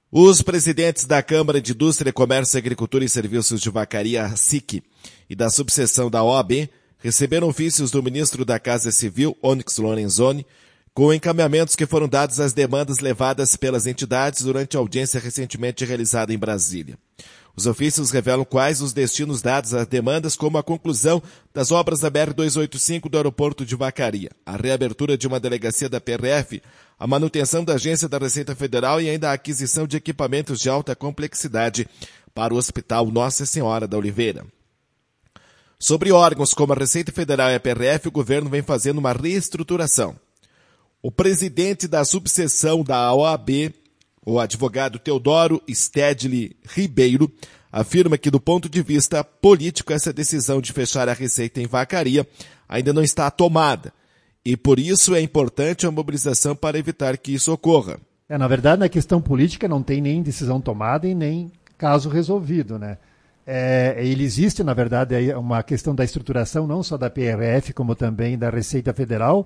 Os presidentes da Câmara de Indústria, Comércio, Agricultura e Serviços de Vacaria, SIC, e da subseção da OAB receberam ofícios do ministro da Casa Civil, Onyx Lorenzoni, com encaminhamentos que foram dados às demandas levadas pelas entidades durante a audiência recentemente realizada em Brasília. Os ofícios revelam quais os destinos dados às demandas, como a conclusão das obras da BR-285 do aeroporto de Vacaria, a reabertura de uma delegacia da PRF, a manutenção da Agência da Receita Federal e ainda a aquisição de equipamentos de alta complexidade para o Hospital Nossa Senhora da Oliveira. Sobre órgãos como a Receita Federal e a PRF, o governo vem fazendo uma reestruturação. O presidente da subseção da OAB, o advogado Teodoro Stedley Ribeiro, afirma que, do ponto de vista político, essa decisão de fechar a Receita em Vacaria ainda não está tomada. E por isso é importante a mobilização para evitar que isso ocorra. Na verdade, na questão política não tem nem decisão tomada e nem caso resolvido, né? Ele existe, na verdade, uma questão da estruturação não só da PRF, como também da Receita Federal,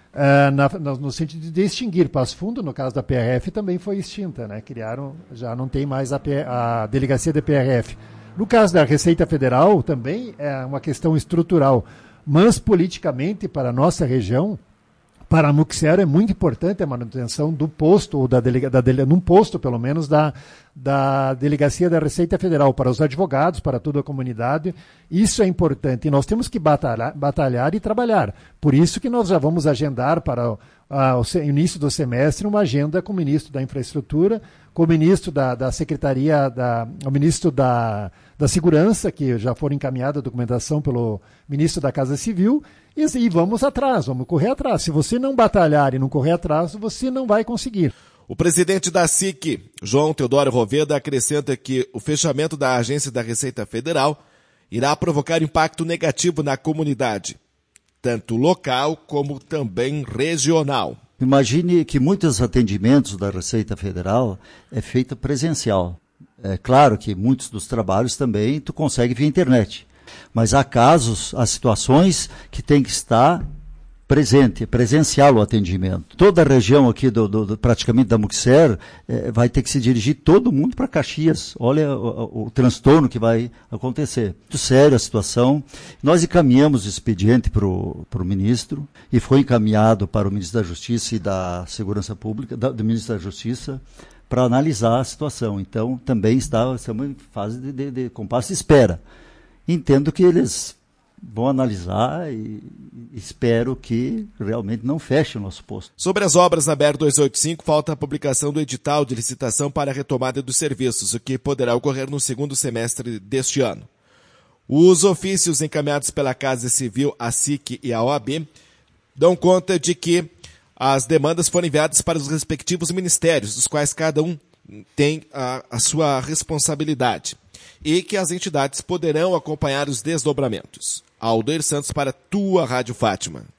no sentido de extinguir. Passo Fundo, no caso da PRF, também foi extinta, né? Criaram, já não tem mais a delegacia da PRF. No caso da Receita Federal, também é uma questão estrutural. Mas, politicamente, para a nossa região, para a Muxero é muito importante a manutenção do posto, ou num posto, pelo menos, da Delegacia da Receita Federal, para os advogados, para toda a comunidade. Isso é importante e nós temos que batalhar e trabalhar. Por isso que nós já vamos agendar para o início do semestre uma agenda com o ministro da Infraestrutura, com o ministro da Secretaria, o ministro da Segurança, que já foi encaminhada a documentação pelo ministro da Casa Civil, e vamos correr atrás. Se você não batalhar e não correr atrás, você não vai conseguir. O presidente da SIC, João Teodoro Roveda, acrescenta que o fechamento da Agência da Receita Federal irá provocar impacto negativo na comunidade, tanto local como também regional. Imagine que muitos atendimentos da Receita Federal é feito presencial. É claro que muitos dos trabalhos também tu consegue via internet. Mas há casos, há situações que tem que estar presencial o atendimento. Toda a região aqui, praticamente da Muxer, vai ter que se dirigir todo mundo para Caxias. Olha o transtorno que vai acontecer. Muito sério a situação. Nós encaminhamos o expediente para o ministro e foi encaminhado para o ministro da Justiça e da Segurança Pública, do ministro da Justiça, para analisar a situação. Então, também estamos em fase de compasso de espera. Entendo que eles vão analisar e espero que realmente não feche o nosso posto. Sobre as obras na BR-285, falta a publicação do edital de licitação para a retomada dos serviços, o que poderá ocorrer no segundo semestre deste ano. Os ofícios encaminhados pela Casa Civil, a SIC e a OAB dão conta de que as demandas foram enviadas para os respectivos ministérios, dos quais cada um tem a sua responsabilidade, e que as entidades poderão acompanhar os desdobramentos. Aldair Santos para tua Rádio Fátima.